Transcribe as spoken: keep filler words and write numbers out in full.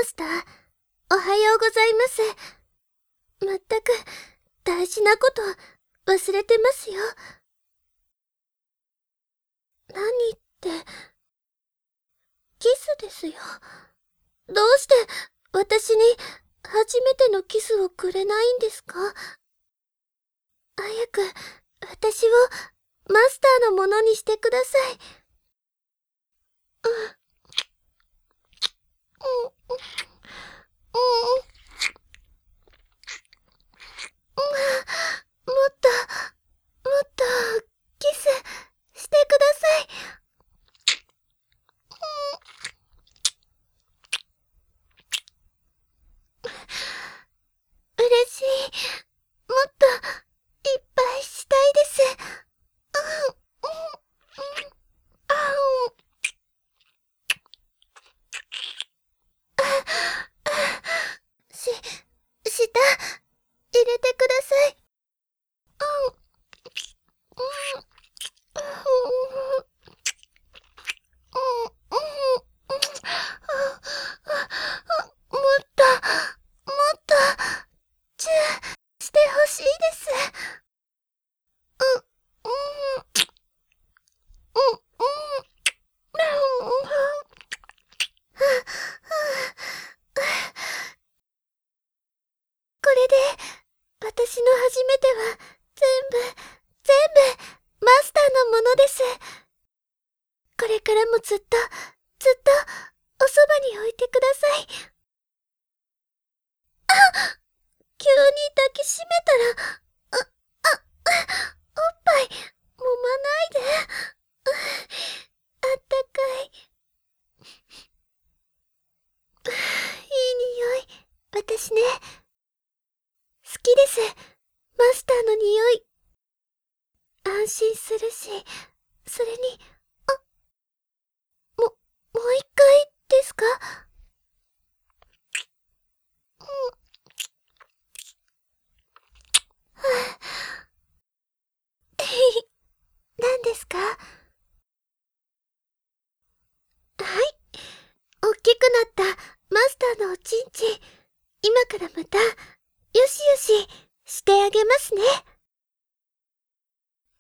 スター、おはようございます。まったく、大事なこと忘れてますよ。何って、キスですよ。どうして私に初めてのキスをくれないんですか？早く私をマスターのものにしてください。うん。うん。うん。もっと、もっと、キスしてください。嬉しい。もっと、いっぱいしたいです。うん。うん。あん。し、舌、入れてください。うん。うん。うん。うん。もっと、もっと、チューしてほしいです。うん。うん。うん。うん。これで、私の初めては、全部、全部、マスターのものです。これからもずっと、ずっと、おそばに置いてください。あ、急に抱きしめたら、あ、あ、おっぱい、揉まないで。あったかい。いい匂い。私ね、好きです。マスターの匂い。安心するし、それに、あ、も、もう一回ですか？うん。はぁ、何ですか？はい。大きくなっ